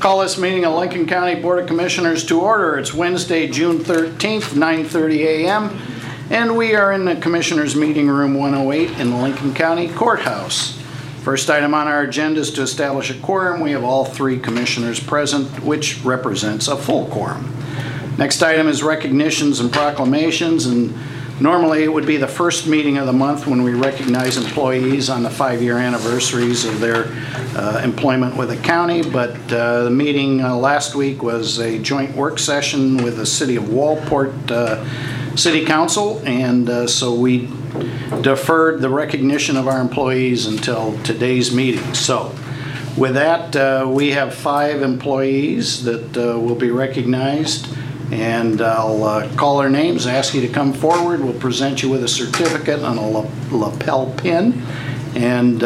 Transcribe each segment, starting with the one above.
Call this meeting of Lincoln County Board of Commissioners to order. It's Wednesday, June 13th, 9:30 a.m. and we are in the Commissioners Meeting Room 108 in the Lincoln County Courthouse. First item on our agenda is to establish a quorum. We have all three commissioners present, which represents a full quorum. Next item is recognitions and proclamations, and normally it would be the first meeting of the month when we recognize employees on the 5-year anniversaries of their employment with the county, but the meeting last week was a joint work session with the City of Walport City Council, and so we deferred the recognition of our employees until today's meeting. So with that, we have 5 employees that will be recognized. And I'll call their names, ask you to come forward. We'll present you with a certificate and a lapel pin. And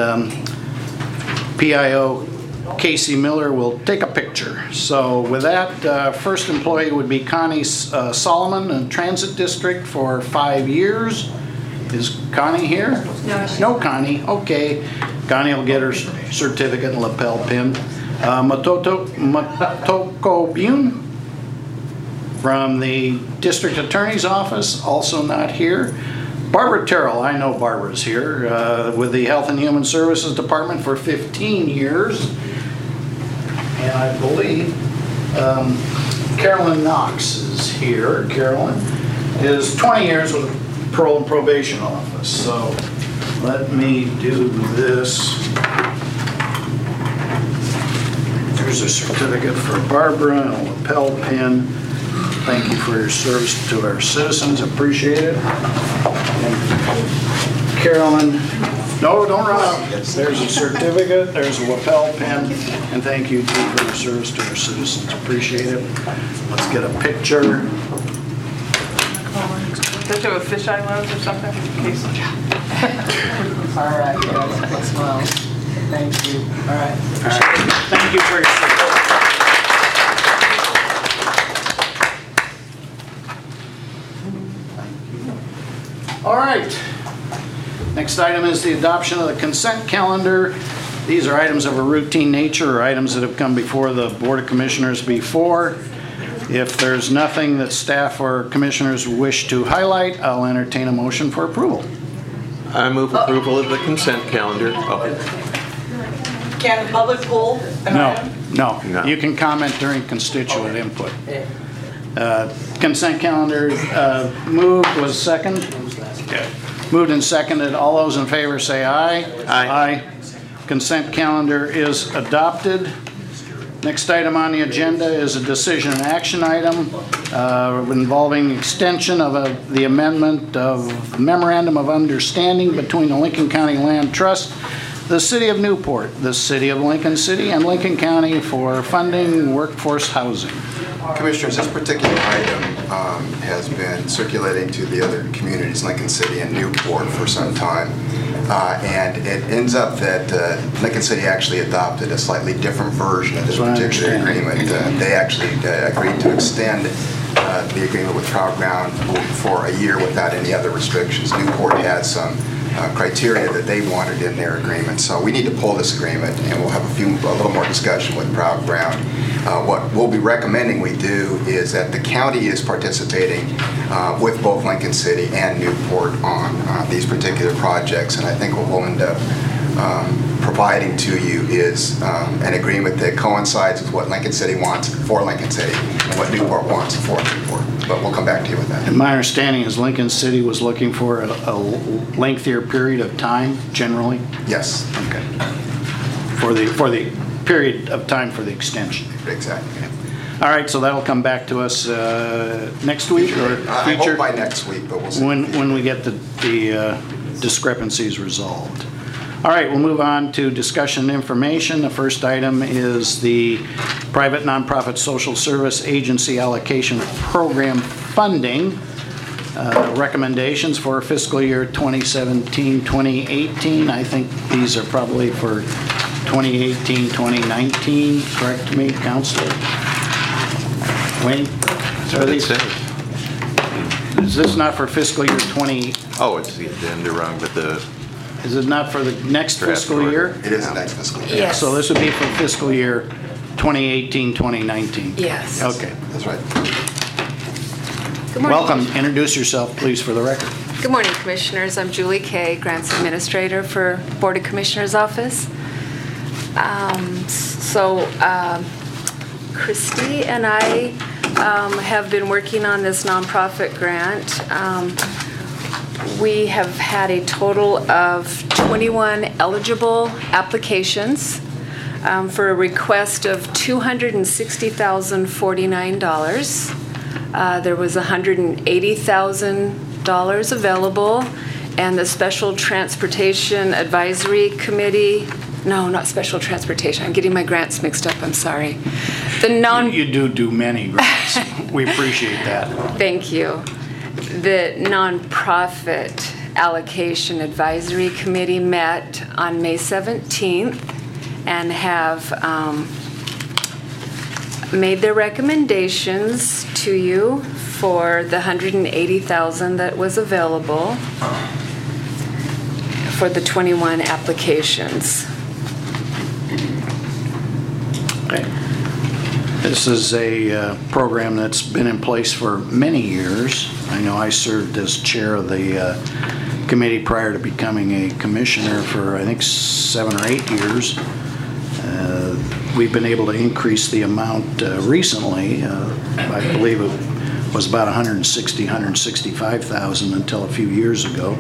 PIO Casey Miller will take a picture. So with that, first employee would be Connie Solomon in Transit District for 5 years. Is Connie here? No, Connie. Okay. Connie will get her certificate and lapel pin. Matoko Bune from the District Attorney's Office, also not here. Barbara Terrell, I know Barbara's here, with the Health and Human Services Department for 15 years. And I believe Carolyn Knox is here. Carolyn is 20 years with the Parole and Probation Office. So let me do this. There's a certificate for Barbara and a lapel pin. Thank you for your service to our citizens. Appreciate it. And Carolyn, no, don't run out. There's a certificate, there's a lapel pin, and thank you too for your service to our citizens. Appreciate it. Let's get a picture. Don't you have a fisheye lens or something? All right, guys. Well, thank you. All right. Thank you for your service. All right. Next item is the adoption of the consent calendar. These are items of a routine nature or items that have come before the Board of Commissioners before. If there's nothing that staff or commissioners wish to highlight, I'll entertain a motion for approval. I move approval of the consent calendar. Can the public pull an item? No. You can comment during constituent input. Consent calendar moved, was second? Moved and seconded. All those in favor say aye. Aye. Consent calendar is adopted. Next item on the agenda is a decision and action item involving extension of the amendment of Memorandum of Understanding between the Lincoln County Land Trust, the City of Newport, the City of Lincoln City, and Lincoln County for funding workforce housing. Commissioners, this particular item has been circulating to the other communities, Lincoln City and Newport, for some time. And it ends up that Lincoln City actually adopted a slightly different version of this particular agreement. They actually agreed to extend the agreement with Proud Ground for a year without any other restrictions. Newport had some criteria that they wanted in their agreement. So we need to pull this agreement, and we'll have a little more discussion with Proud Ground. What we'll be recommending we do is that the county is participating with both Lincoln City and Newport on these particular projects, and I think what we'll end up providing to you is an agreement that coincides with what Lincoln City wants for Lincoln City and what Newport wants for Newport. But we'll come back to you with that. And my understanding is Lincoln City was looking for a lengthier period of time, generally? Yes. Okay. For the period of time for the extension. Exactly. Okay. All right, so that'll come back to us next week or future? I hope by next week, but we'll see. When we get the discrepancies resolved. All right, we'll move on to discussion information. The first item is the private nonprofit social service agency allocation program funding recommendations for fiscal year 2017-2018. I think these are probably for 2018-2019. Correct me, Counselor? Wayne? That's what it says. Is this not for fiscal year 20? Oh, it's the agenda wrong, but the Is it not for the next Draft fiscal order. year? It is the next fiscal year. Yes. So this would be for fiscal year 2018, 2019? Yes. Okay. That's right. Good morning. Welcome. Introduce yourself, please, for the record. Good morning, Commissioners. I'm Julie Kay, Grants Administrator for Board of Commissioners Office. Christy and I have been working on this nonprofit grant. We have had a total of 21 eligible applications for a request of $260,049. There was $180,000 available, and the Special Transportation Advisory Committee, no, not Special Transportation, I'm getting my grants mixed up, I'm sorry. You do many grants. We appreciate that. Thank you. The Nonprofit Allocation Advisory Committee met on May 17th and have made their recommendations to you for the $180,000 that was available for the 21 applications. Okay. This is a program that's been in place for many years. I know I served as chair of the committee prior to becoming a commissioner for, I think, 7 or 8 years. We've been able to increase the amount recently. I believe it was about $165,000 until a few years ago.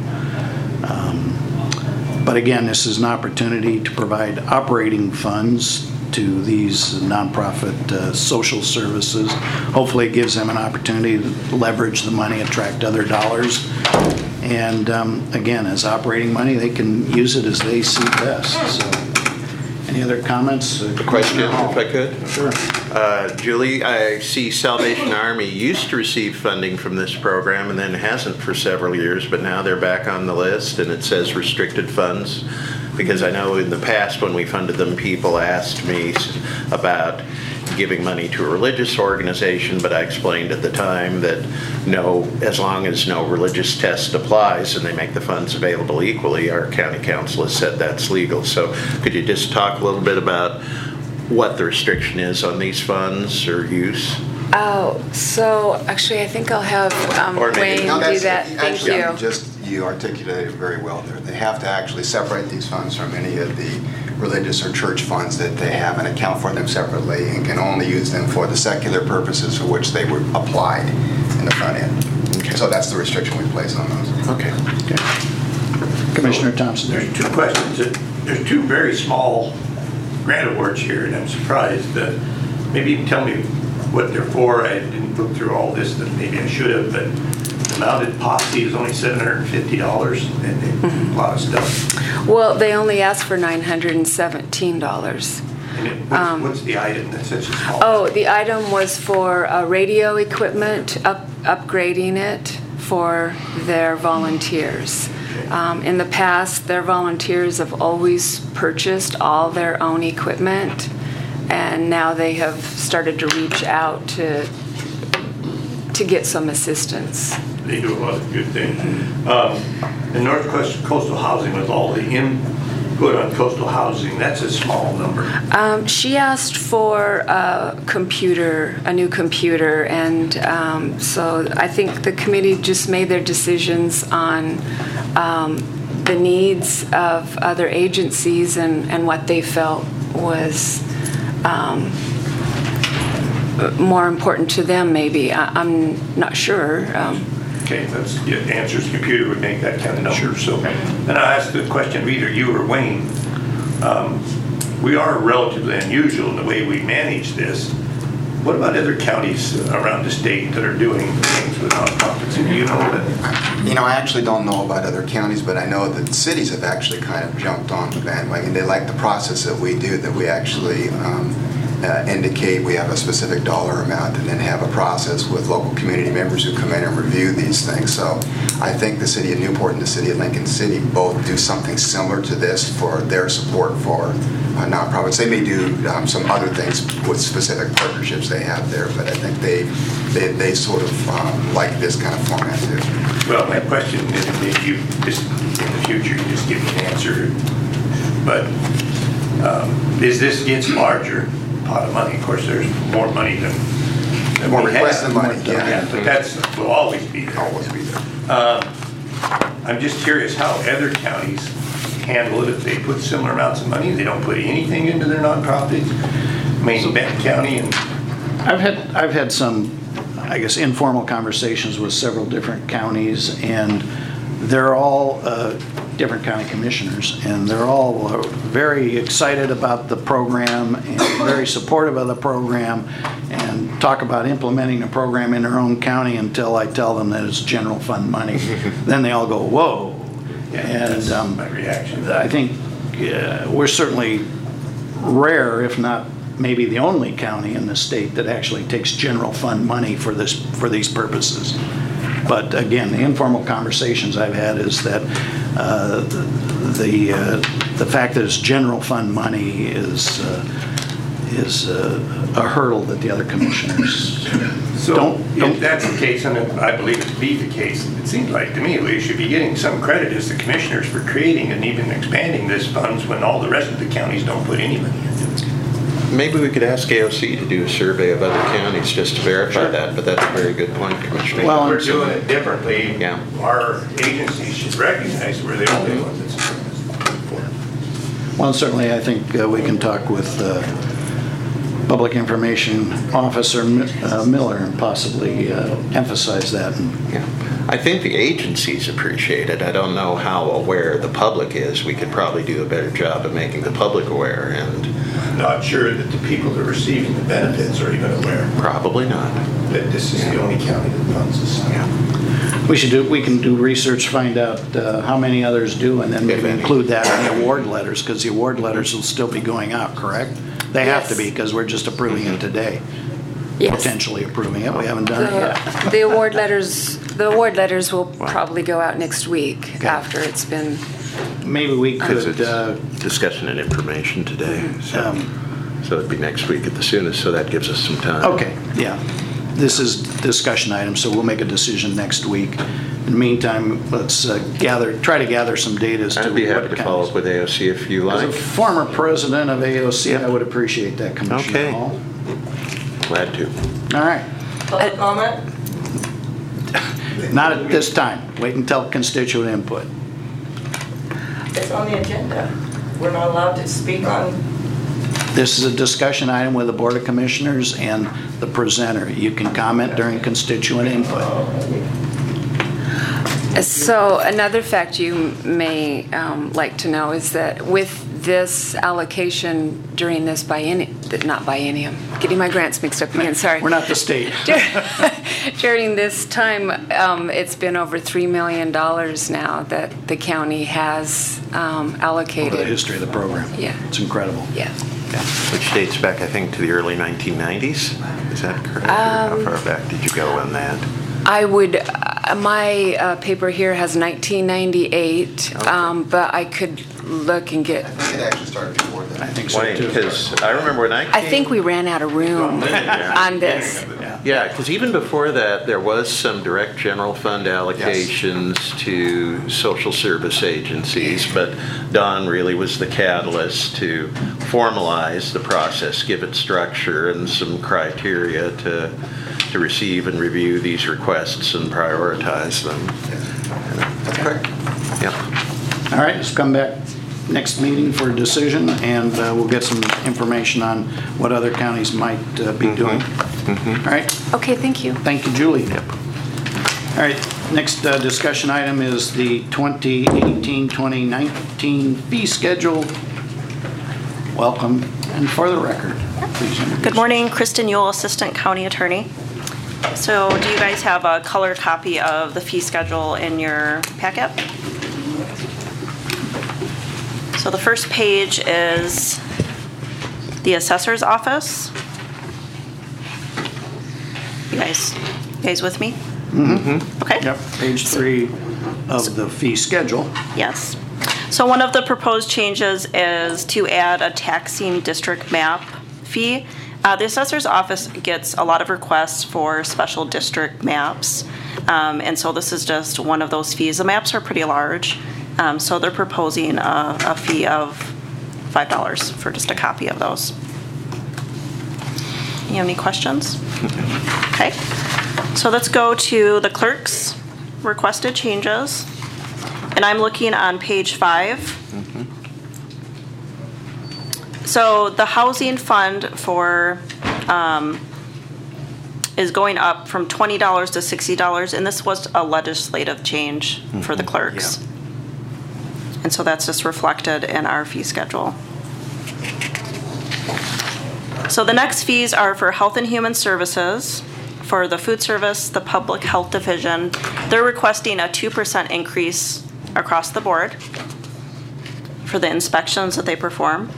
But again, this is an opportunity to provide operating funds to these nonprofit social services. Hopefully it gives them an opportunity to leverage the money, attract other dollars. And again, as operating money, they can use it as they see best. So, any other comments? A question, if I could? Sure. Julie, I see Salvation Army used to receive funding from this program and then hasn't for several years, but now they're back on the list and it says restricted funds. Because I know in the past when we funded them, people asked me about giving money to a religious organization, but I explained at the time that no, as long as no religious test applies and they make the funds available equally, our county council has said that's legal. So could you just talk a little bit about what the restriction is on these funds or use? Oh, so actually I think I'll have Wayne do that. Thank you. You articulated it very well there. They have to actually separate these funds from any of the religious or church funds that they have and account for them separately and can only use them for the secular purposes for which they were applied in the front end. Okay. So that's the restriction we place on those. Okay. Commissioner Thompson. There's 2 questions. There's 2 very small grant awards here, and I'm surprised that maybe you can tell me what they're for. I didn't look through all this, that maybe I should have, but the mounted posse is only $750 and a lot of stuff. Well, they only asked for $917. And what's the item that's such a small? Oh, the item was for radio equipment, upgrading it for their volunteers. In the past, their volunteers have always purchased all their own equipment, and now they have started to reach out to get some assistance. They do a lot of good things. And North Coastal Housing, with all the input on coastal housing, that's a small number. She asked for a new computer, and so I think the committee just made their decisions on the needs of other agencies and what they felt was more important to them, maybe. I'm not sure. Okay, Answers Computer would make that kind of number. Sure. So, then I asked the question of either you or Wayne. We are relatively unusual in the way we manage this. What about other counties around the state that are doing things with nonprofits? And you know that? I actually don't know about other counties, but I know that cities have actually kind of jumped on the bandwagon. They like the process that we do, that we actually indicate we have a specific dollar amount and then have a process with local community members who come in and review these things. So I think the city of Newport and the city of Lincoln City both do something similar to this for their support for nonprofits. They may do some other things with specific partnerships they have there, but I think they sort of like this kind of format too. Well, my question is, if you just in the future you just give me an answer, but as this gets larger, pot of money. Of course, there's more money than More we requests have. than money, Yeah, but that's, will always be there. Always be there. I'm just curious how other counties handle it if they put similar amounts of money. They don't put anything into their nonprofits. Maine, Benton County, and I've had some, I guess, informal conversations with several different counties, and they're all different county commissioners, and they're all very excited about the program and very supportive of the program, and talk about implementing the program in their own county until I tell them that it's general fund money. Then they all go, whoa. that's And my reaction. I think we're certainly rare, if not maybe the only county in the state that actually takes general fund money for these purposes. But again, the informal conversations I've had is that the fact that it's general fund money is a hurdle that the other commissioners So don't. if that's the case, and I believe it to be the case, it seems like to me we should be getting some credit as the commissioners for creating and even expanding this funds when all the rest of the counties don't put any money into it. Maybe we could ask AOC to do a survey of other counties just to verify that, but that's a very good point, Commissioner. Well, We're doing it differently. Yeah. Our agencies should recognize we're the only ones that's for. Well, certainly, I think we can talk with Public Information Officer Miller and possibly emphasize that. Yeah. I think the agencies appreciate it. I don't know how aware the public is. We could probably do a better job of making the public aware, and Not sure that the people that are receiving the benefits are even aware probably not. that this is the only county that funds this. We can do research, find out how many others do, and then If maybe any. include that in the award letters, because the award letters will still be going out, correct? They have to Yes. be, because we're just approving it today. Yes. Potentially approving it. We haven't done it yet. The award letters will probably go out next week after it's been, Maybe we Because could, it's discussion and information today, so it'd be next week at the soonest, so that gives us some time. okay, yeah. This is discussion items, so we'll make a decision next week. In the meantime, let's try to gather some data as to what I'd be happy to kind follow of- up with AOC if you As a like. former president of AOC, I would appreciate that, Commissioner Okay. Hall. Glad to. All right. Public comment? Not at this time. Wait until constituent input. It's on the agenda. We're not allowed to speak on, This is a discussion item with the Board of Commissioners and the presenter. You can comment during constituent input. so another fact you may like to know is that with this allocation during this biennium, getting my grants mixed up again, sorry. We're not the state. During this time, it's been over $3 million now that the county has allocated. Over the history of the program. Yeah. It's incredible. Yeah. Which dates back, I think, to the early 1990s. Is that correct? Or how far back did you go on that? I would, my paper here has 1998, but I could look and get, I think it actually started before that. I think so Why? too. Because I remember when I came. I think we ran out of room on this. Yeah, because even before that, there was some direct general fund allocations to social service agencies, but Don really was the catalyst to formalize the process, give it structure and some criteria to receive and review these requests and prioritize them. That's correct. Yeah. All right, let's come back next meeting for a decision, and we'll get some information on what other counties might be doing. All right, Okay, thank you. thank you, Julie. All right, next discussion item is the 2018-2019 fee schedule. Welcome, and for the record, please introduce. Good morning, Kristen Yule, Assistant County Attorney. So do you guys have a colored copy of the fee schedule in your packet? So the first page is the assessor's office. You guys with me? Mm-hmm. Okay. Yep, page 3 of the fee schedule. Yes. So one of the proposed changes is to add a taxing district map fee. The assessor's office gets a lot of requests for special district maps, and so this is just one of those fees. The maps are pretty large, so they're proposing a fee of $5 for just a copy of those. You have any questions? Okay. So let's go to the clerk's requested changes. And I'm looking on page 5. So the housing fund for is going up from $20 to $60, and this was a legislative change for the clerks. And so that's just reflected in our fee schedule. So the next fees are for Health and Human Services, for the food service, the Public Health Division. They're requesting a 2% increase across the board for the inspections that they perform.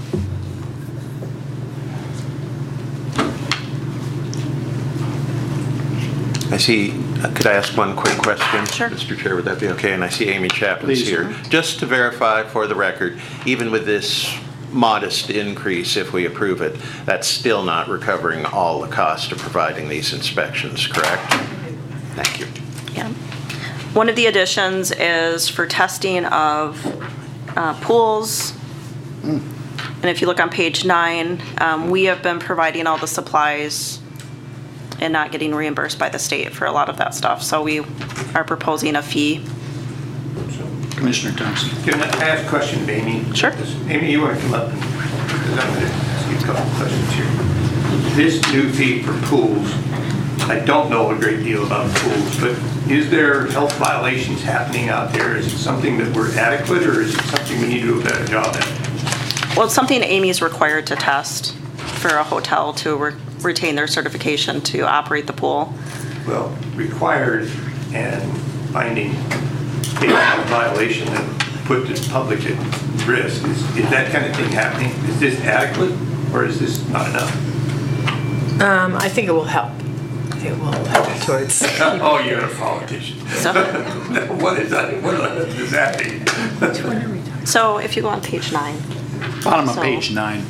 I see, could I ask one quick question? Sure. Mr. Chair, would that be okay? And I see Amy Chapman's Please, here. sir. Just to verify for the record, even with this modest increase, if we approve it, that's still not recovering all the cost of providing these inspections, correct? Thank you. Yeah. One of the additions is for testing of pools. And if you look on page 9, we have been providing all the supplies and not getting reimbursed by the state for a lot of that stuff. So we are proposing a fee. Commissioner Thompson. Can I ask a question of Amy? Sure. Amy, you want to come up? Because I'm going to ask you a couple of questions here. This new fee for pools, I don't know a great deal about pools, but is there health violations happening out there? Is it something that we're adequate, or is it something we need to do a better job at? Well, it's something Amy's required to test for a hotel to retain their certification to operate the pool. Well, required and finding a violation that put the public at risk. Is that kind of thing happening? Is this adequate, or is this not enough? I think it will help. I think it will help towards. Oh, you're a politician. So, What is that? What does that mean? so if you go on page 9. Bottom of So- page 9.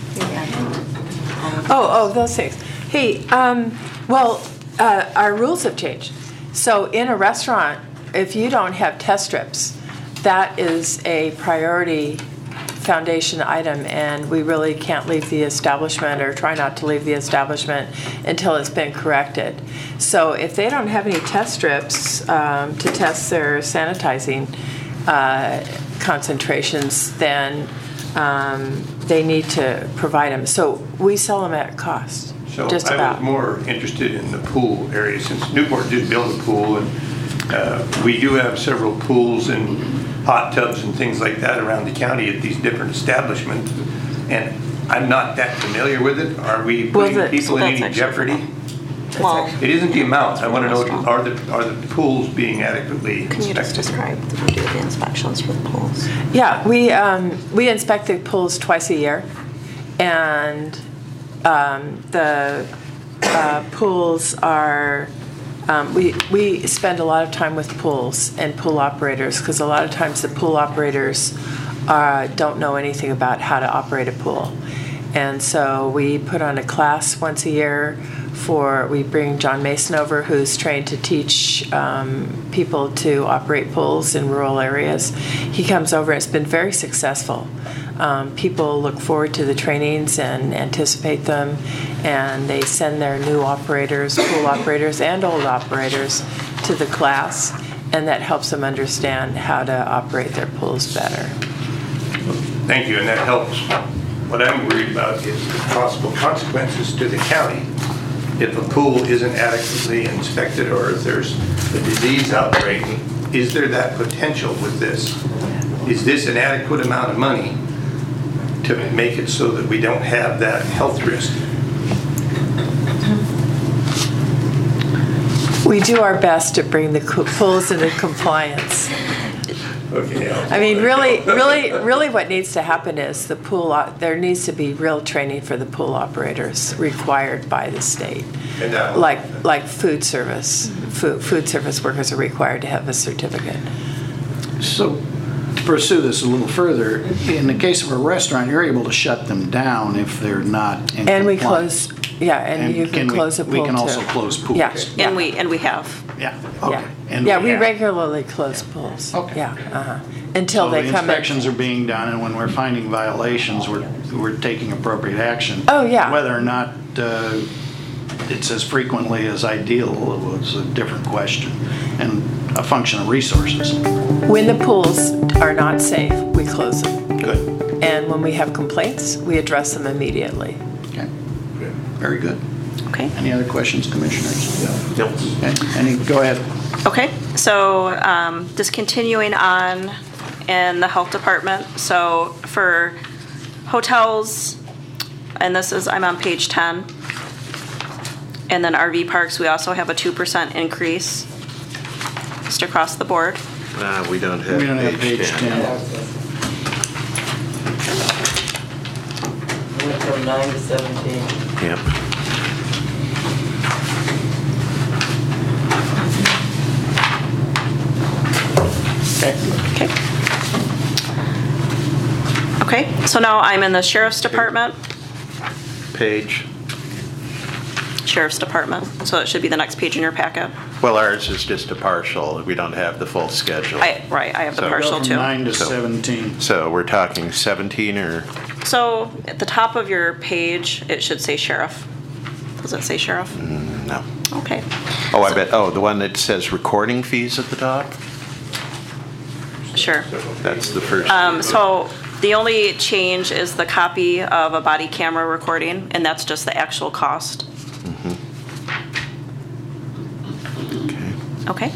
Oh, those things. Hey, our rules have changed. So in a restaurant, if you don't have test strips, that is a priority foundation item, and we really can't leave the establishment, or try not to leave the establishment, until it's been corrected. So if they don't have any test strips to test their sanitizing concentrations, then they need to provide them. So we sell them at cost, So just I about. was more interested in the pool area, since Newport did build a pool, and we do have several pools and hot tubs and things like that around the county at these different establishments, and I'm not that familiar with it. Are we Well, putting people in that's any actually jeopardy? Well, It isn't the amount. I want to know, are the pools being adequately can you just inspected? describe the do the inspections for the pools? Yeah, we inspect the pools twice a year, and the pools are, we spend a lot of time with pools and pool operators, because a lot of times the pool operators don't know anything about how to operate a pool. And so we put on a class once a year we bring John Mason over, who's trained to teach people to operate pools in rural areas. He comes over, and it's been very successful. People look forward to the trainings and anticipate them, and they send their new operators, pool operators and old operators, to the class, and that helps them understand how to operate their pools better. Thank you, and that helps. What I'm worried about is the possible consequences to the county if a pool isn't adequately inspected, or if there's a disease outbreak. Is there that potential with this? Is this an adequate amount of money to make it so that we don't have that health risk? We do our best to bring the pools into compliance. Okay. I mean, really what needs to happen is there needs to be real training for the pool operators required by the state. And that- Like food service. Food service workers are required to have a certificate. So to pursue this a little further, in the case of a restaurant, you're able to shut them down if they're not in And we compliance. close, and you can close a pool too. We can also close pools. Yeah. And we have. Yeah, okay. And Yeah, we have. regularly close pools. Okay. Yeah, until So they the come in. inspections are being done, and when we're finding violations, we're taking appropriate action. Oh, yeah. Whether or not it's as frequently as ideal was a different question and a function of resources. When the pools are not safe, we close them. Good. And when we have complaints, we address them immediately. Okay. Very good. Okay. Any other questions, commissioners? No. Okay. Go ahead. Okay, so just continuing on in the health department. So for hotels, and I'm on page 10. And then RV parks, we also have a 2% increase just across the board. We don't have We don't have page 10. Went from 9 to 17. Yep. Okay. Okay, so now I'm in the sheriff's department. Page. Sheriff's department, so it should be the next page in your packet. Well, ours is just a partial. We don't have the full schedule. Right, I have the So- partial Go from too. 9 to So- 17. So we're talking 17 or, So at the top of your page, it should say sheriff. Does it say sheriff? no. Okay. Oh, I bet, the one that says recording fees at the top? Sure. That's the first. So the only change is the copy of a body camera recording, and that's just the actual cost. Okay.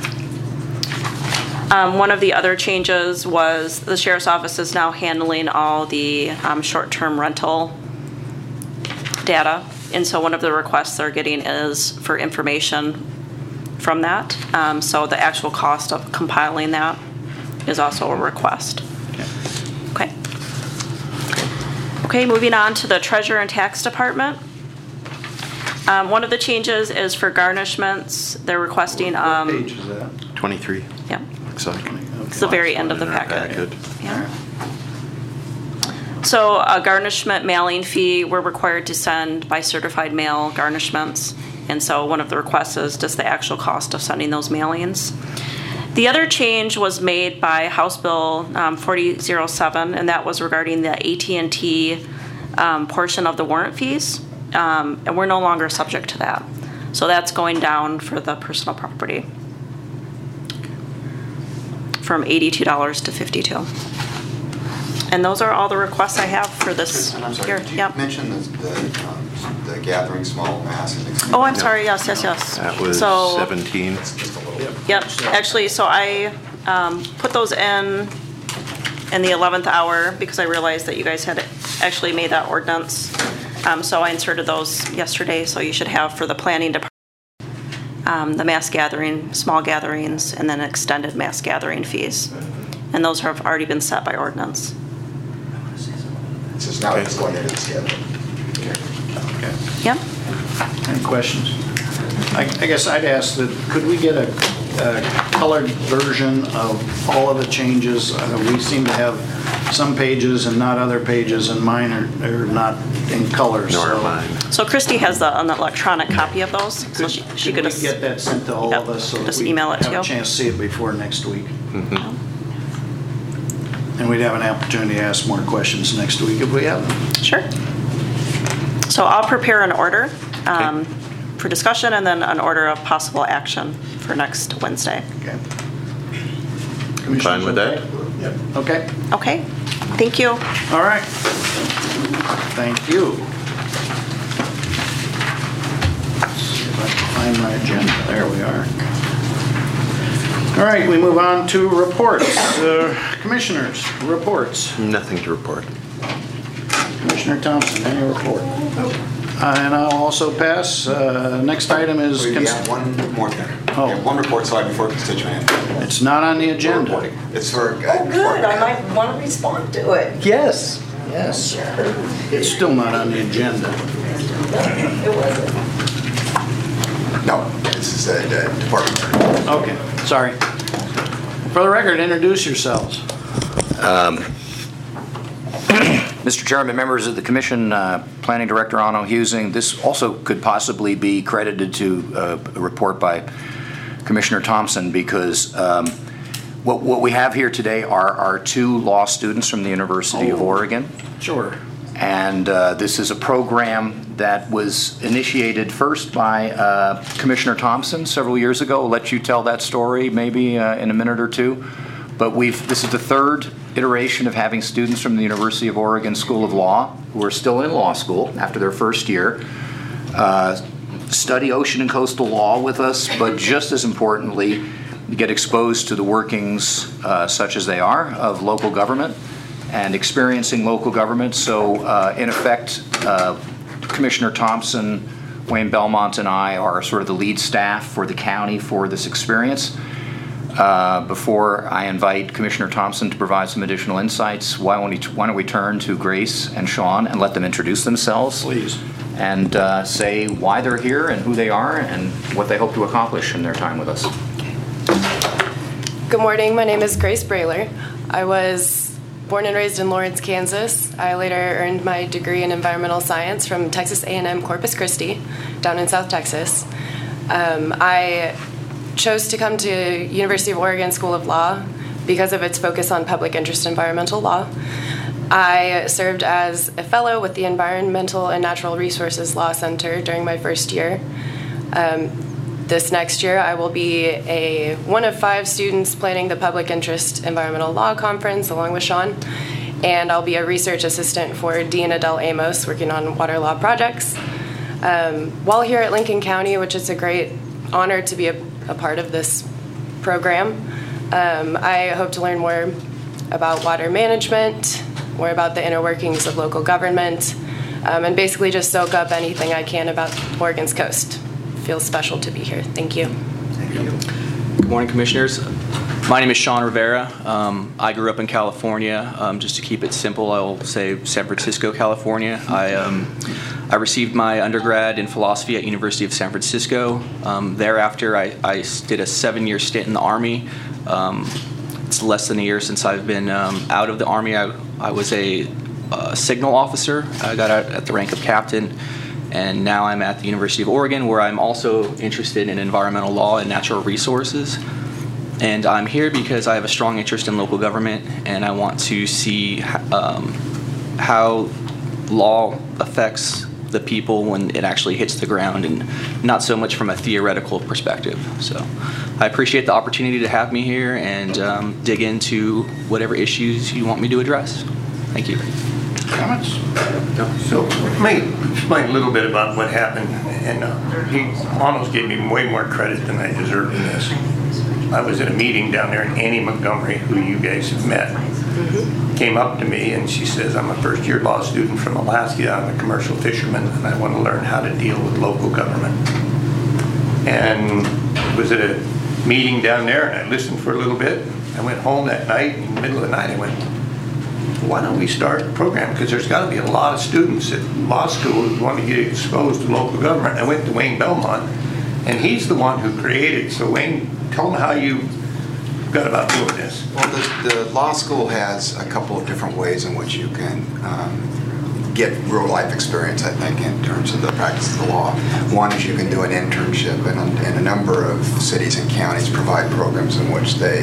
One of the other changes was the sheriff's office is now handling all the short-term rental data. And so one of the requests they're getting is for information from that. So the actual cost of compiling that is also a request. Okay. Okay, moving on to the treasurer and tax department. One of the changes is for garnishments. They're requesting, What page is that? 23. yeah, Looks like. it's the very end of the In our packet. Yeah. So a garnishment mailing fee, we're required to send by certified mail garnishments. And so one of the requests is just the actual cost of sending those mailings. The other change was made by House Bill 4007, and that was regarding the AT&T portion of the warrant fees. And we're no longer subject to that. So that's going down for the personal property from $82 to $52. And those are all the requests I have for this And I'm sorry, year. did you Yep. mention the gathering small mass? Oh, I'm sorry, yes. That was So, 17. Just a little bit. yep, actually, so I put those in the 11th hour because I realized that you guys had actually made that ordinance. So I inserted those yesterday, so you should have for the planning department, the mass gathering, small gatherings, and then extended mass gathering fees. And those have already been set by ordinance. It's just now it's going into the schedule. Okay. Yep. Any questions? I guess I'd ask that, could we get a colored version of all of the changes? We seem to have some pages and not other pages, and mine are not in color. Nor so mine. So Christy has an electronic copy of those, so she Could could we just. get that sent to all Yep, of us so that just we email it to have a you. chance to see it before next week? And we'd have an opportunity to ask more questions next week if we have them. Sure. So I'll prepare an order for discussion and then an order of possible action for next Wednesday. Okay. Fine with that? Okay. Okay, thank you. All right. Thank you. Let's see if I can find my agenda. There we are. All right, we move on to reports. Commissioners, reports. Nothing to report. Commissioner Thompson, any report? And I'll also pass. Next item is, We have one more thing. Oh. We have one report slide before constituent. it's not on the agenda. It's for. Oh, good, I might want to respond to it. Yes, yes. It's still not on the agenda. It wasn't. No, this is a department. Okay, sorry. For the record, introduce yourselves. Mr. Chairman, members of the Commission, Planning Director Onno Husing, this also could possibly be credited to a report by Commissioner Thompson because what we have here today are our two law students from the University of Oregon. Sure. And this is a program that was initiated first by Commissioner Thompson several years ago. I'll let you tell that story maybe in a minute or two. But this is the third iteration of having students from the University of Oregon School of Law, who are still in law school after their first year, study ocean and coastal law with us, but just as importantly, get exposed to the workings, such as they are, of local government and experiencing local government. So in effect, Commissioner Thompson, Wayne Belmont, and I are sort of the lead staff for the county for this experience. Before I invite Commissioner Thompson to provide some additional insights, why don't we turn to Grace and Sean and let them introduce themselves. Please. And say why they're here and who they are and what they hope to accomplish in their time with us. Good morning. My name is Grace Brayler. I was born and raised in Lawrence, Kansas. I later earned my degree in environmental science from Texas A&M Corpus Christi down in South Texas. I chose to come to University of Oregon School of Law because of its focus on public interest environmental law. I served as a fellow with the Environmental and Natural Resources Law Center during my first year. This next year, I will be one of 5 students planning the Public Interest Environmental Law Conference along with Sean, and I'll be a research assistant for Dean Adele Amos working on water law projects. While here at Lincoln County, which is a great honor to be a part of this program, I hope to learn more about water management, more about the inner workings of local government, and basically just soak up anything I can about Oregon's coast. Feels special to be here. Thank you. Good morning, Commissioners. My name is Sean Rivera. I grew up in California. Just to keep it simple, I'll say San Francisco, California. I received my undergrad in philosophy at University of San Francisco. Thereafter, I did a 7-year stint in the Army. It's less than a year since I've been out of the Army. I was a signal officer. I got out at the rank of captain. And now I'm at the University of Oregon, where I'm also interested in environmental law and natural resources. And I'm here because I have a strong interest in local government, and I want to see how law affects the people when it actually hits the ground, and not so much from a theoretical perspective. So I appreciate the opportunity to have me here and dig into whatever issues you want me to address. Thank you. Comments? So let me explain a little bit about what happened, and he almost gave me way more credit than I deserved in this. I was at a meeting down there, and Annie Montgomery, who you guys have met, came up to me and she says, I'm a first-year law student from Alaska. I'm a commercial fisherman, and I want to learn how to deal with local government. And I was at a meeting down there, and I listened for a little bit. I went home that night, in the middle of the night, I went, why don't we start a program? Because there's got to be a lot of students at law school who want to get exposed to local government. I went to Wayne Belmont, and he's the one who created. So Wayne, tell them how you got about doing this. Well, the law school has a couple of different ways in which you can get real life experience, I think, in terms of the practice of the law. One is you can do an internship, and a number of cities and counties provide programs in which they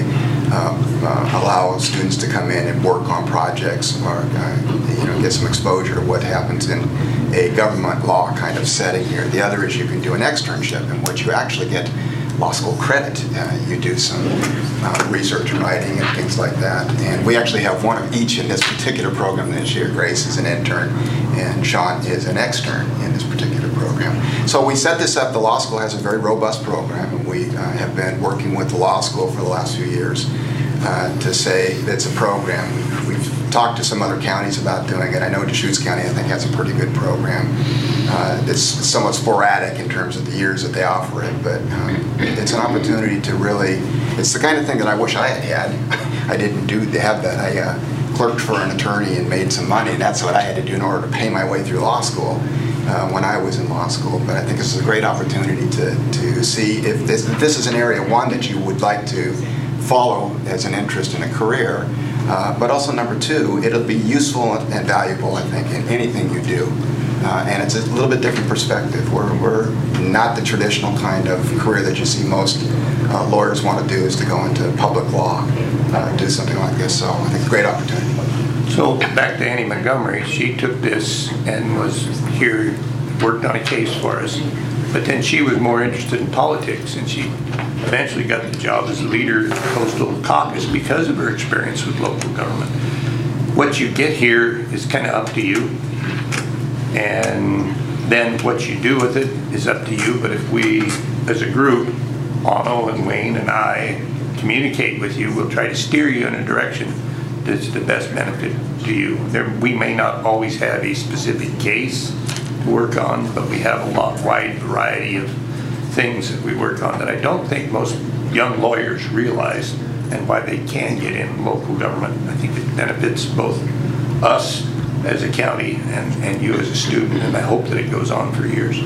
allow students to come in and work on projects or get some exposure to what happens in a government law kind of setting here. The other is you can do an externship in which you actually get law school credit. You do some research writing and things like that. And we actually have one of each in this particular program this year. Grace is an intern and Sean is an extern in this particular program. So we set this up. The law school has a very robust program, and we have been working with the law school for the last few years to say it's a program. We've talked to some other counties about doing it. I know Deschutes County, I think, has a pretty good program. It's somewhat sporadic in terms of the years that they offer it, but it's an opportunity to really, it's the kind of thing that I wish I had had. I didn't have that. I clerked for an attorney and made some money, and that's what I had to do in order to pay my way through law school when I was in law school. But I think this is a great opportunity to see if this is an area, one, that you would like to follow as an interest in a career, but also number two, it'll be useful and valuable, I think, in anything you do. And it's a little bit different perspective. We're not the traditional kind of career that you see most lawyers want to do, is to go into public law, do something like this. So I think a great opportunity. So back to Annie Montgomery, she took this and was here worked on a case for us. But then she was more interested in politics, and she eventually got the job as the leader of the Coastal Caucus because of her experience with local government. What you get here is kind of up to you, and then what you do with it is up to you. But if we, as a group, Otto and Wayne and I, communicate with you, we'll try to steer you in a direction that's the best benefit to you. We may not always have a specific case to work on, but we have a wide variety of things that we work on that I don't think most young lawyers realize, and why they can get in local government. I think it benefits both us as a county and you as a student, and I hope that it goes on for years.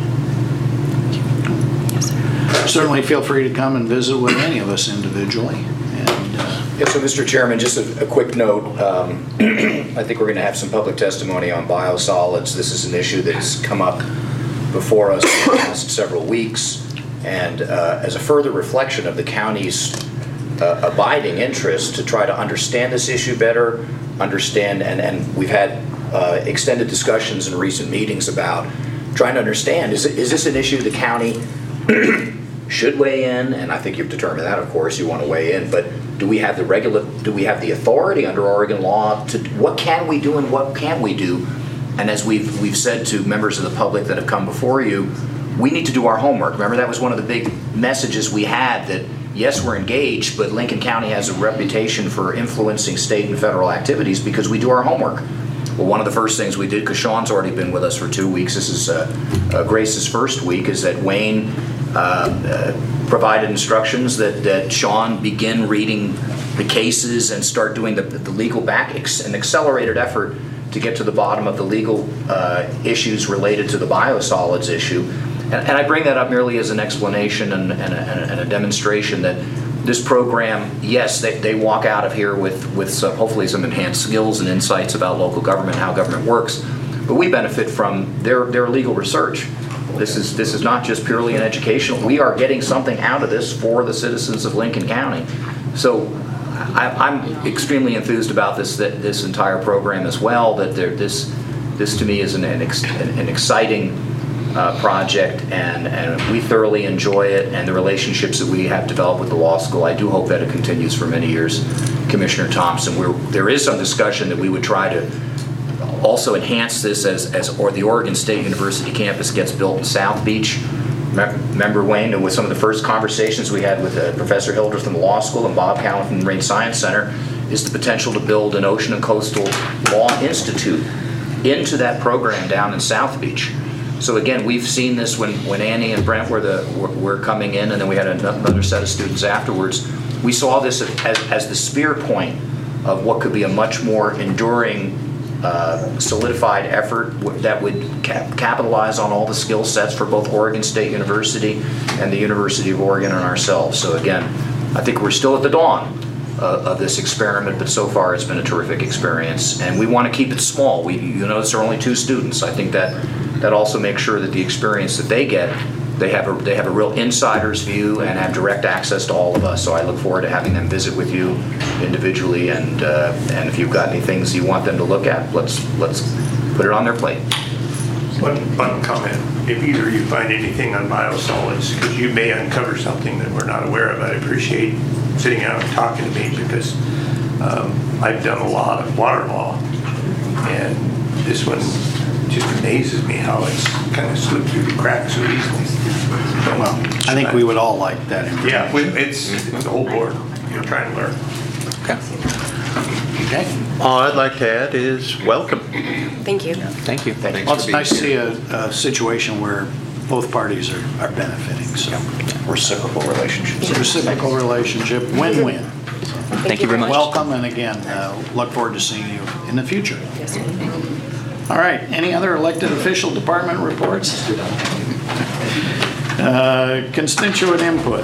Certainly feel free to come and visit with any of us individually. Yeah, so Mr. Chairman, just a quick note. I think we're going to have some public testimony on biosolids. This is an issue that's come up before us in the last several weeks. And as a further reflection of the county's abiding interest to try to understand this issue better, and we've had extended discussions in recent meetings about trying to understand, is this an issue the county should weigh in? And I think you've determined that, of course, you want to weigh in, but do we have the authority under Oregon law to what can we do and what can't we do? And as we've said to members of the public that have come before you, we need to do our homework. Remember, that was one of the big messages we had, that yes, we're engaged, but Lincoln County has a reputation for influencing state and federal activities because we do our homework. Well, one of the first things we did, because Sean's already been with us for 2 weeks, this is Grace's first week, is that Wayne provided instructions that Sean begin reading the cases and start doing the legal an accelerated effort to get to the bottom of the legal issues related to the biosolids issue. And I bring that up merely as an explanation and a demonstration that this program, yes, they walk out of here with some, hopefully some enhanced skills and insights about local government, how government works, but we benefit from their legal research. This is not just purely an educational. We are getting something out of this for the citizens of Lincoln County. So I'm extremely enthused about this entire program as well. That this to me is an exciting project, and we thoroughly enjoy it, and the relationships that we have developed with the law school, I do hope that it continues for many years. Commissioner Thompson, there is some discussion that we would try to also enhance this as the Oregon State University campus gets built in South Beach. Remember, Wayne, and with some of the first conversations we had with Professor Hildreth from the law school and Bob Cowan from the Marine Science Center is the potential to build an Ocean and Coastal Law Institute into that program down in South Beach. So again, we've seen this when Annie and Brent were coming in, and then we had another set of students afterwards. We saw this as the spear point of what could be a much more enduring, solidified effort that would capitalize on all the skill sets for both Oregon State University and the University of Oregon and ourselves. So again, I think we're still at the dawn of this experiment, but so far it's been a terrific experience, and we want to keep it small. You notice there are only 2 students. I think that also makes sure that the experience that they get, they have a real insider's view and have direct access to all of us. So I look forward to having them visit with you individually, and if you've got any things you want them to look at, let's put it on their plate. One comment. If either of you find anything on biosolids, because you may uncover something that we're not aware of, I'd appreciate sitting down and talking to me, because I've done a lot of water law, and this one just amazes me how it's kind of slipped through the cracks so easily. Well, I think we would all like that information. Yeah, it's the whole board. You're trying to learn. Okay. All I'd like to add is welcome. Thank you. Thank you. Well, it's nice to see a situation where both parties are benefiting. So Reciprocal relationships. reciprocal relationship, win-win. Thank you very much. Welcome, and again, look forward to seeing you in the future. Yes, sir. All right, any other elected official department reports? Constituent input.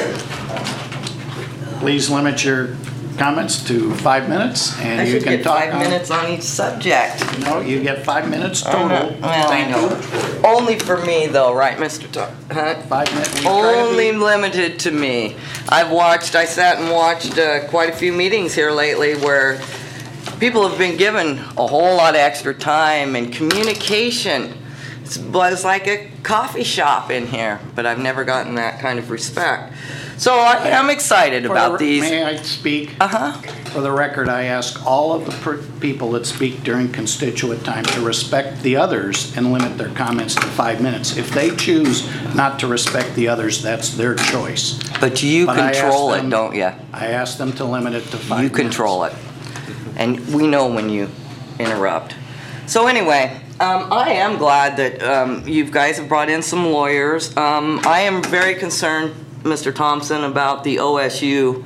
Please limit your comments to 5 minutes, and I you should can get talk 5 minutes on each subject. No, you get 5 minutes total. Well, I know. Only for me, though, right, Mr. Hunt? 5 minutes. Only limited to me. I sat and watched quite a few meetings here lately where people have been given a whole lot of extra time, and communication was like a coffee shop in here, but I've never gotten that kind of respect. So I'm excited about these. May I speak? Uh-huh. For the record, I ask all of the people that speak during constituent time to respect the others and limit their comments to 5 minutes. If they choose not to respect the others, that's their choice. But you control it, don't you? I ask them to limit it to 5 minutes. You control it. And we know when you interrupt. So anyway, I am glad that you guys have brought in some lawyers. I am very concerned, Mr. Thompson, about the OSU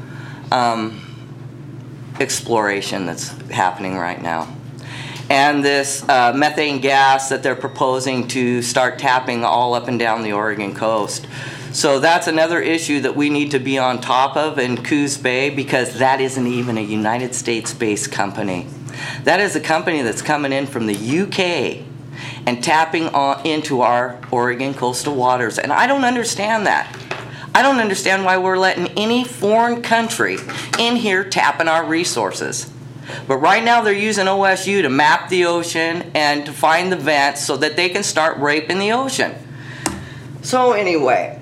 exploration that's happening right now. And this methane gas that they're proposing to start tapping all up and down the Oregon coast. So that's another issue that we need to be on top of in Coos Bay, because that isn't even a United States-based company. That is a company that's coming in from the UK and tapping into our Oregon coastal waters. And I don't understand that. I don't understand why we're letting any foreign country in here tapping our resources. But right now they're using OSU to map the ocean and to find the vents so that they can start raping the ocean. So anyway,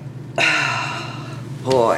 boy,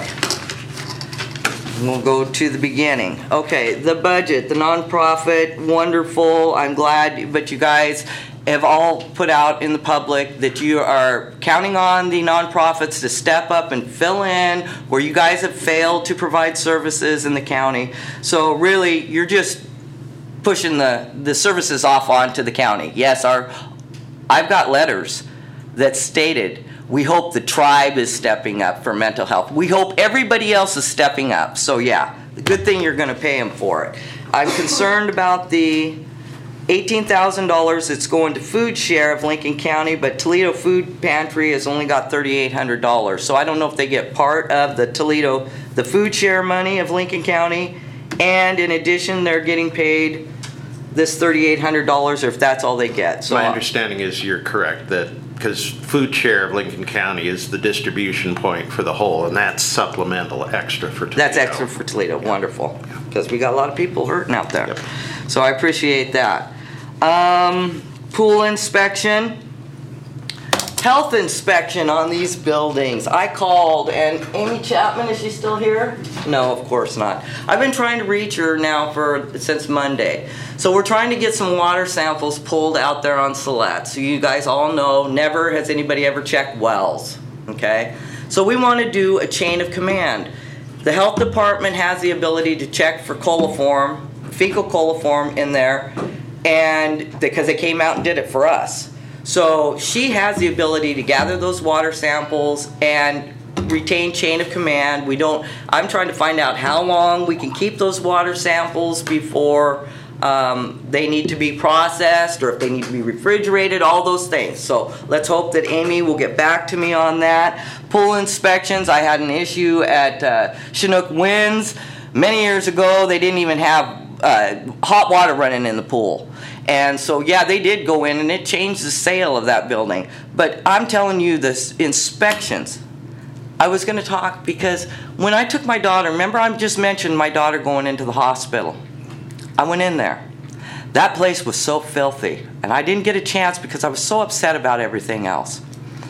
we'll go to the beginning. Okay, the budget, the nonprofit, wonderful. I'm glad, but you guys have all put out in the public that you are counting on the nonprofits to step up and fill in where you guys have failed to provide services in the county. So really, you're just pushing the services off onto the county. Yes, I've got letters that stated, we hope the tribe is stepping up for mental health. We hope everybody else is stepping up. So yeah, the good thing you're going to pay them for it. I'm concerned about the $18,000 that's going to food share of Lincoln County, but Toledo Food Pantry has only got $3,800. So I don't know if they get part of the food share money of Lincoln County, and in addition, they're getting paid this $3,800, or if that's all they get. So my understanding is you're correct, that because food share of Lincoln County is the distribution point for the whole, and that's supplemental extra for Toledo. That's extra for Toledo. Yeah. Wonderful. Because we got a lot of people hurting out there. Yep. So I appreciate that. Pool inspection. Health inspection on these buildings. I called, and Amy Chapman, is she still here? No, of course not. I've been trying to reach her now since Monday. So we're trying to get some water samples pulled out there on Salette. So you guys all know, never has anybody ever checked wells, okay? So we want to do a chain of command. The health department has the ability to check for coliform, fecal coliform in there, and because they came out and did it for us. So she has the ability to gather those water samples and retain chain of command. I'm trying to find out how long we can keep those water samples before they need to be processed, or if they need to be refrigerated, all those things. So let's hope that Amy will get back to me on that. Pool inspections, I had an issue at Chinook Winds many years ago. They didn't even have hot water running in the pool. And so, yeah, they did go in and it changed the sale of that building. But I'm telling you, this inspections, I was going to talk because when I took my daughter, remember I just mentioned my daughter going into the hospital. I went in there. That place was so filthy, and I didn't get a chance because I was so upset about everything else.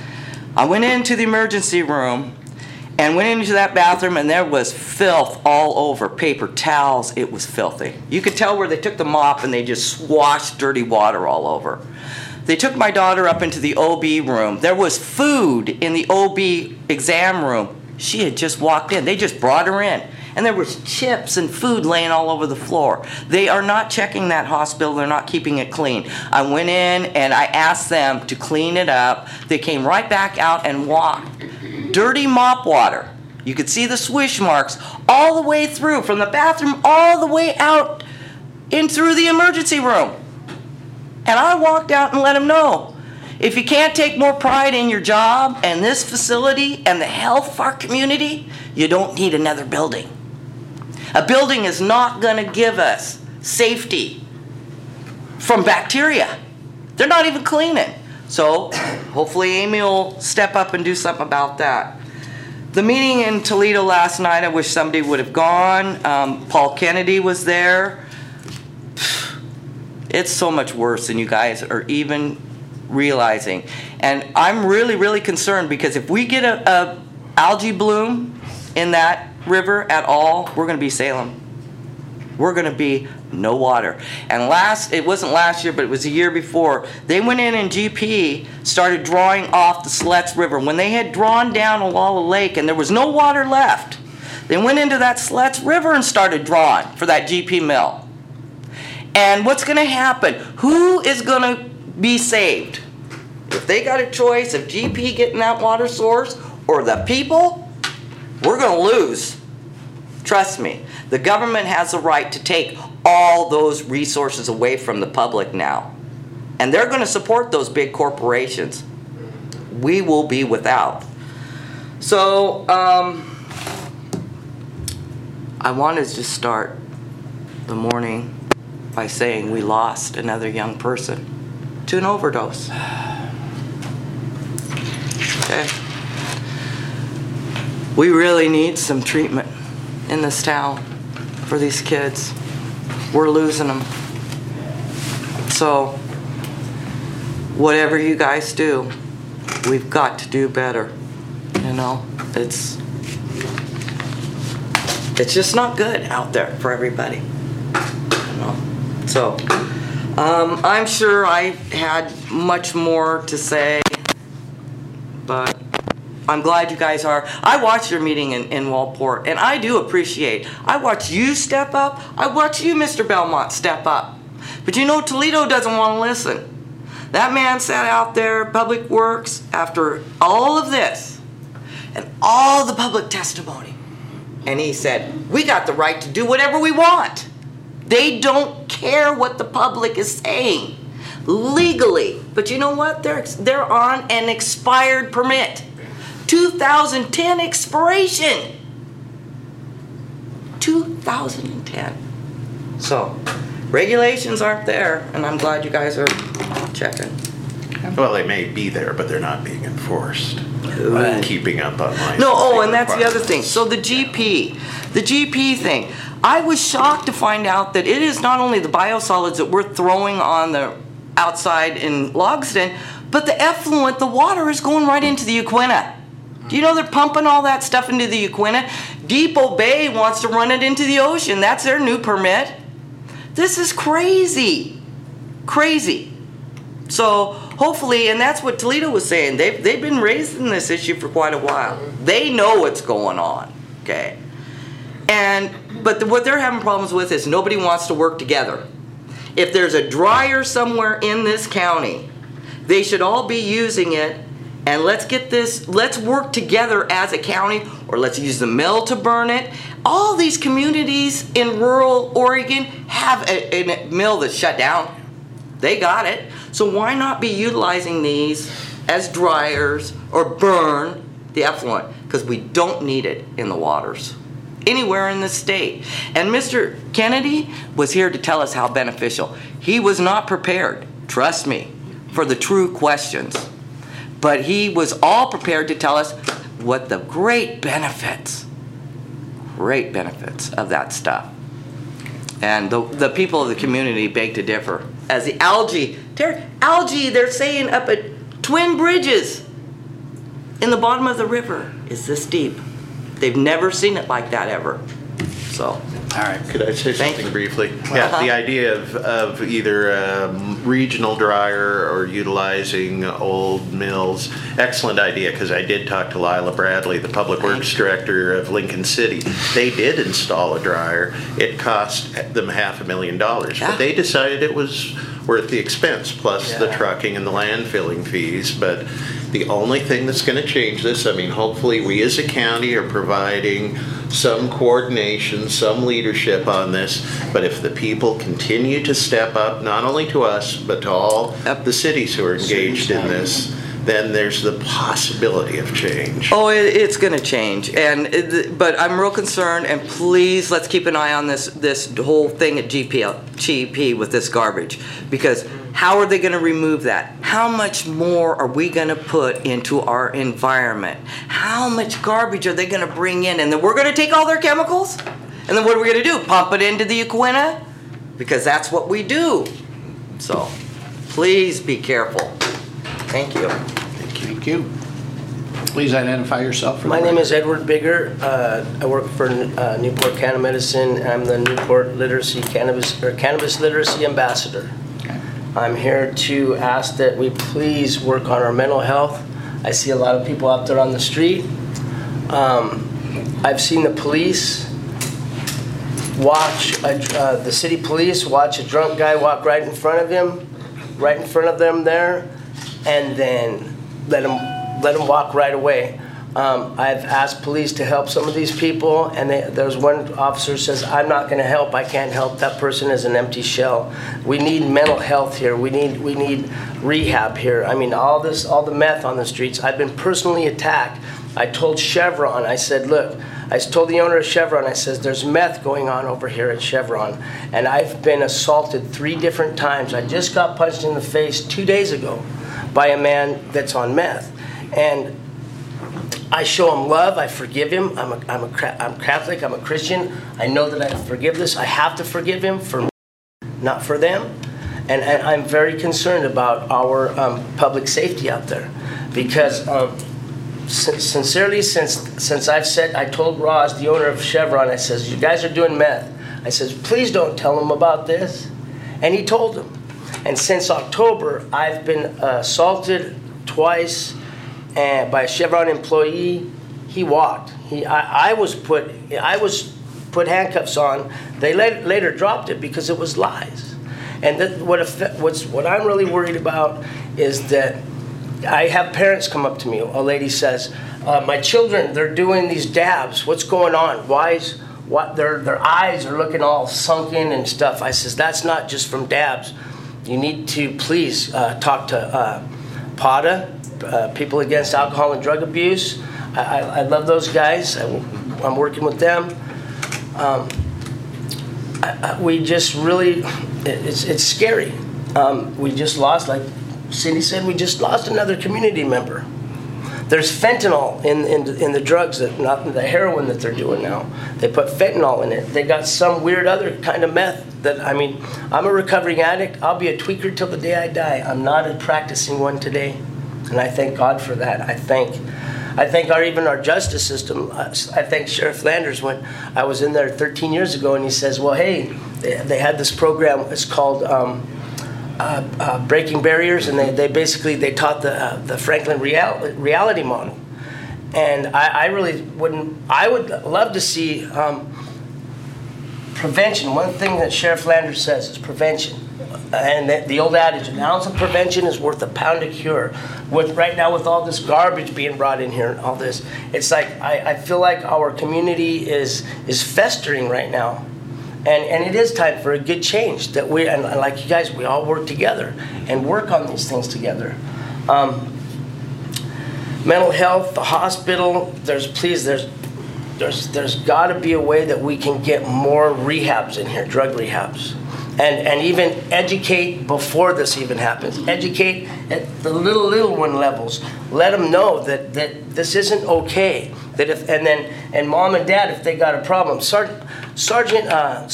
I went into the emergency room and went into that bathroom, and there was filth all over, paper towels. It was filthy. You could tell where they took the mop and they just swashed dirty water all over. They took my daughter up into the OB room. There was food in the OB exam room. She had just walked in. They just brought her in. And there was chips and food laying all over the floor. They are not checking that hospital. They're not keeping it clean. I went in and I asked them to clean it up. They came right back out and walked. Dirty mop water. You could see the swish marks all the way through, from the bathroom all the way out in through the emergency room. And I walked out and let them know, if you can't take more pride in your job and this facility and the health of our community, you don't need another building. A building is not going to give us safety from bacteria. They're not even cleaning. So hopefully Amy will step up and do something about that. The meeting in Toledo last night, I wish somebody would have gone. Paul Kennedy was there. It's so much worse than you guys are even realizing. And I'm really, really concerned because if we get a algae bloom in that river at all, we're going to be Salem. We're going to be no water. And it wasn't last year, but it was the year before, they went in and GP started drawing off the Sletz River. When they had drawn down Olalla Lake and there was no water left, they went into that Sletz River and started drawing for that GP mill. And what's going to happen? Who is going to be saved? If they got a choice of GP getting that water source or the people, we're going to lose. Trust me. The government has the right to take all those resources away from the public now. And they're going to support those big corporations. We will be without. So, I wanted to just start the morning by saying we lost another young person to an overdose. Okay. We really need some treatment in this town for these kids. We're losing them. So, whatever you guys do, we've got to do better. You know, it's just not good out there for everybody. You know? So, I'm sure I had much more to say, but I'm glad you guys are. I watched your meeting in Walport, and I do appreciate. I watch you step up. I watch you, Mr. Belmont, step up. But you know, Toledo doesn't want to listen. That man sat out there, Public Works, after all of this and all the public testimony, and he said, we got the right to do whatever we want. They don't care what the public is saying legally. But you know what? They're on an expired permit. 2010 expiration. 2010. So, regulations aren't there, and I'm glad you guys are checking. Well, they may be there, but they're not being enforced. Keeping up on license. No, and that's the other thing. So the GP thing. I was shocked to find out that it is not only the biosolids that we're throwing on the outside in Logsdon, but the effluent, the water is going right into the Uquina. Do you know they're pumping all that stuff into the Uquina? Depot Bay wants to run it into the ocean. That's their new permit. This is crazy. Crazy. So hopefully, and that's what Toledo was saying, they've been raising this issue for quite a while. They know what's going on, okay? But what they're having problems with is nobody wants to work together. If there's a dryer somewhere in this county, they should all be using it, and let's work together as a county, or let's use the mill to burn it. All these communities in rural Oregon have a mill that's shut down. They got it. So why not be utilizing these as dryers or burn the effluent? Because we don't need it in the waters anywhere in the state. And Mr. Kennedy was here to tell us how beneficial. He was not prepared, trust me, for the true questions. But he was all prepared to tell us what the great benefits of that stuff. And the people of the community beg to differ. As the algae, they're saying up at Twin Bridges in the bottom of the river is this deep. They've never seen it like that ever. So, all right. Could I say something briefly? Yeah, the idea of either a regional dryer or utilizing old mills, excellent idea, because I did talk to Lila Bradley, the Public Works Director of Lincoln City. They did install a dryer. It cost them $500,000, but they decided it was worth the expense, plus the trucking and the landfilling fees. But the only thing that's going to change this, I mean, hopefully we as a county are providing some coordination, some leadership on this, but if the people continue to step up, not only to us, but to all the cities who are engaged in this, then there's the possibility of change. Oh, it's going to change, but I'm real concerned, and please let's keep an eye on this whole thing at GP with this garbage, because how are they going to remove that? How much more are we going to put into our environment? How much garbage are they going to bring in? And then we're going to take all their chemicals? And then what are we going to do? Pump it into the Uquina? Because that's what we do. So, please be careful. Thank you. Thank you. Please identify yourself. For My name is Edward Bigger. I work for Newport Canna Medicine. I'm the Newport Cannabis Literacy Ambassador. Okay. I'm here to ask that we please work on our mental health. I see a lot of people out there on the street. I've seen the police watch, the city police watch a drunk guy walk right in front of them there, and then let him walk right away. I've asked police to help some of these people, and there's one officer who says, I'm not going to help, I can't help, that person is an empty shell. We need mental health here, we need rehab here. I mean, all the meth on the streets. I've been personally attacked. I told Chevron, I said, look, I told the owner of Chevron, I says, there's meth going on over here at Chevron, and I've been assaulted 3 different times. I just got punched in the face 2 days ago by a man that's on meth. And I show him love, I forgive him, I'm Catholic, I'm a Christian, I know that I forgive this, I have to forgive him for me, not for them. And I'm very concerned about our public safety out there, because sincerely, since I told Roz, the owner of Chevron, I says, you guys are doing meth. I says, please don't tell them about this. And he told them. And since October, I've been assaulted twice by a Chevron employee. He walked. I was put handcuffs on. They later dropped it because it was lies. And what I'm really worried about is that I have parents come up to me. A lady says, my children, they're doing these dabs. What's going on? Their eyes are looking all sunken and stuff. I says, that's not just from dabs. You need to please talk to PATA, People Against Alcohol and Drug Abuse. I love those guys. I'm working with them. We just really, it's scary. We just lost, like Cindy said, we just lost another community member. There's fentanyl in the drugs, not the heroin that they're doing now. They put fentanyl in it. They got some weird other kind of meth that, I mean, I'm a recovering addict. I'll be a tweaker till the day I die. I'm not a practicing one today. And I thank God for that. I thank even our justice system. I thank Sheriff Landers when I was in there 13 years ago, and he says, well, hey, they had this program, it's called Breaking Barriers, and they basically taught the Franklin reality model. And I would love to see prevention. One thing that Sheriff Landers says is prevention. And the old adage, an ounce of prevention is worth a pound of cure. Right now, with all this garbage being brought in here and all this, it's like I feel like our community is festering right now. And it is time for a good change, that and like you guys, we all work together and work on these things together. Mental health, the hospital, there's got to be a way that we can get more rehabs in here, drug rehabs. And even educate before this even happens. Educate at the little one levels. Let them know that this isn't okay. That and mom and dad, if they got a problem, sorry, I'm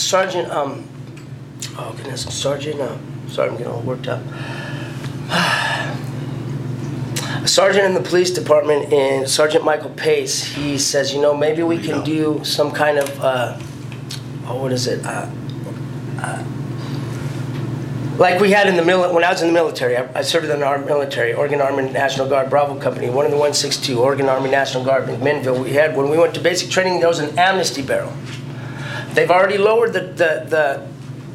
getting all worked up. A sergeant in the police department, Sergeant Michael Pace, he says, maybe we can do some kind of, like we had when I was in the military. I served in our military, Oregon Army National Guard, Bravo Company, one in the 162, Oregon Army National Guard, McMinnville. When we went to basic training, there was an amnesty barrel. They've already lowered the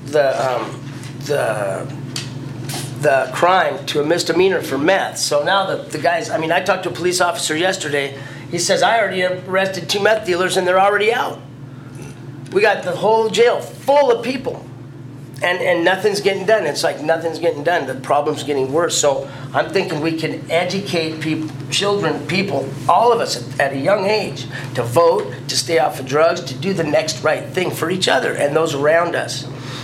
crime to a misdemeanor for meth. So now the guys, I talked to a police officer yesterday. He says, I already arrested 2 meth dealers and they're already out. We got the whole jail full of people. And nothing's getting done. It's like nothing's getting done. The problem's getting worse. So I'm thinking we can educate people, all of us at a young age, to vote, to stay off of drugs, to do the next right thing for each other and those around us.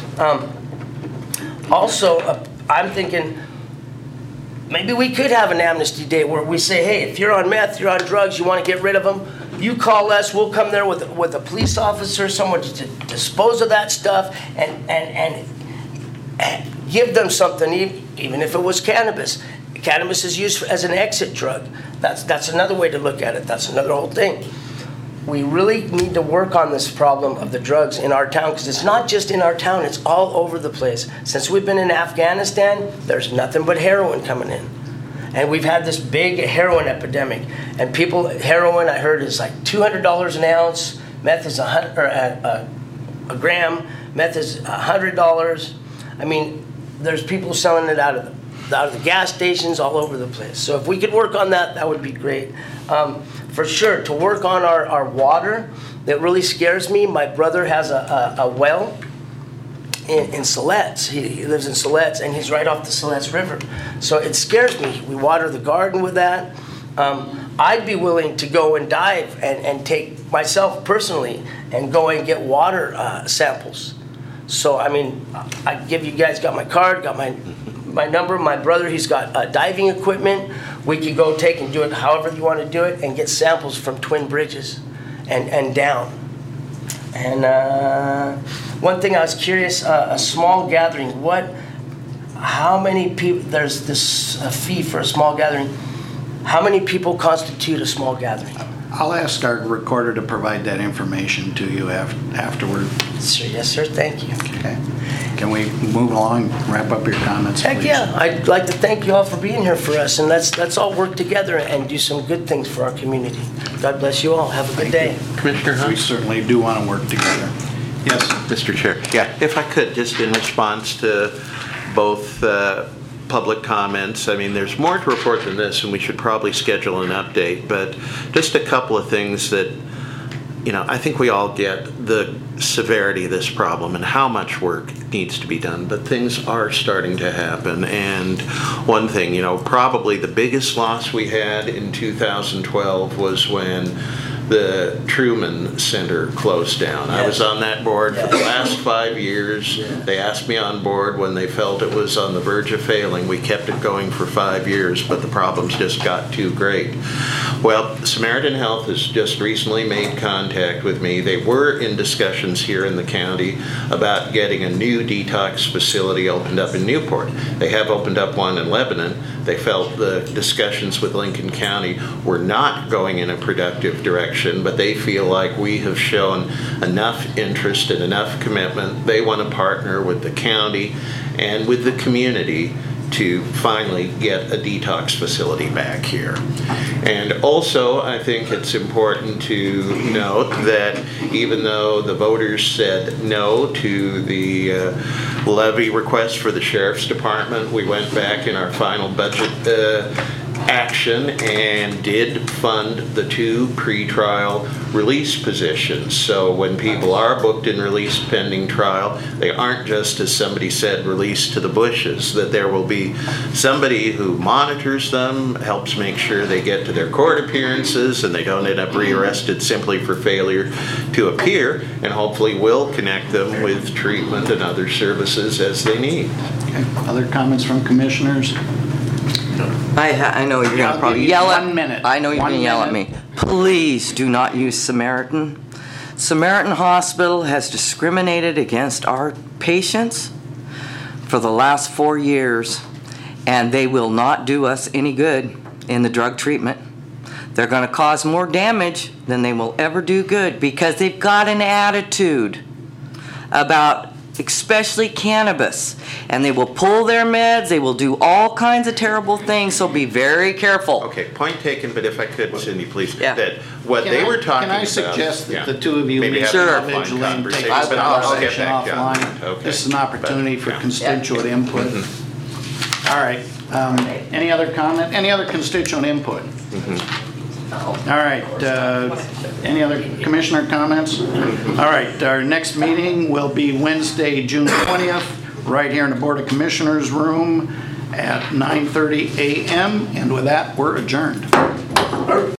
I'm thinking maybe we could have an amnesty day where we say, hey, if you're on meth, you're on drugs, you want to get rid of them, you call us, we'll come there with a police officer, someone to dispose of that stuff and give them something, even if it was cannabis. Cannabis is used as an exit drug. That's another way to look at it. That's another whole thing. We really need to work on this problem of the drugs in our town, because it's not just in our town, it's all over the place. Since we've been in Afghanistan, there's nothing but heroin coming in. And we've had this big heroin epidemic. And heroin, I heard, is like $200 an ounce. Meth is a gram. Meth is $100. I mean, there's people selling it out of the gas stations all over the place. So if we could work on that, that would be great. For sure, to work on our water, that really scares me. My brother has a well in Siletz. He lives in Siletz, and he's right off the Siletz River. So it scares me. We water the garden with that. I'd be willing to go and dive and take myself personally and go and get water samples. So, I mean, I give you guys, got my card, got my number. My brother, he's got diving equipment. We could go take and do it however you want to do it and get samples from Twin Bridges and down. And one thing I was curious, a small gathering, how many people, there's this fee for a small gathering. How many people constitute a small gathering? I'll ask our recorder to provide that information to you afterward. Sure, yes, sir. Thank you. Okay. Can we move along, wrap up your comments, Heck please? yeah. I'd like to thank you all for being here for us, and let's all work together and do some good things for our community. God bless you all. Have a good day. Commissioner Hunt? We certainly do want to work together. Yes, Mr. Chair. Yeah, if I could, just in response to both public comments. I mean, there's more to report than this, and we should probably schedule an update, but just a couple of things that, I think we all get the severity of this problem and how much work needs to be done, but things are starting to happen. And one thing, probably the biggest loss we had in 2012 was when the Truman Center closed down. I was on that board for the last 5 years. They asked me on board when they felt it was on the verge of failing. We kept it going for 5 years, but the problems just got too great. Well, Samaritan Health has just recently made contact with me. They were in discussions here in the county about getting a new detox facility opened up in Newport. They have opened up one in Lebanon. They felt the discussions with Lincoln County were not going in a productive direction, but they feel like we have shown enough interest and enough commitment. They want to partner with the county and with the community to finally get a detox facility back here. And also, I think it's important to note that even though the voters said no to the levy request for the Sheriff's Department, we went back in our final budget action and did fund the 2 pretrial release positions. So when people are booked and released pending trial, they aren't just, as somebody said, released to the bushes, that there will be somebody who monitors them, helps make sure they get to their court appearances and they don't end up rearrested simply for failure to appear, and hopefully will connect them with treatment and other services as they need. Okay. Other comments from commissioners? I know you're going to probably yell at me. 1 minute. I know you're going to yell at me. Please do not use Samaritan. Samaritan Hospital has discriminated against our patients for the last 4 years, and they will not do us any good in the drug treatment. They're going to cause more damage than they will ever do good, because they've got an attitude about especially cannabis, and they will pull their meds, they will do all kinds of terrible things, so be very careful. Okay, point taken, but if I could, Cindy, please, Yeah. that what they were talking about... Can I suggest that yeah, the two of you maybe leave have the an offline vigilante and take conversation, this but I'll get conversation back to offline. you. Okay. This is an opportunity for Yeah. constituent input. All right. Any other comment? Any other constituent input? All right. Any other commissioner comments? All right. Our next meeting will be Wednesday, June 20th, right here in the Board of Commissioners room at 9:30 a.m. And with that, we're adjourned.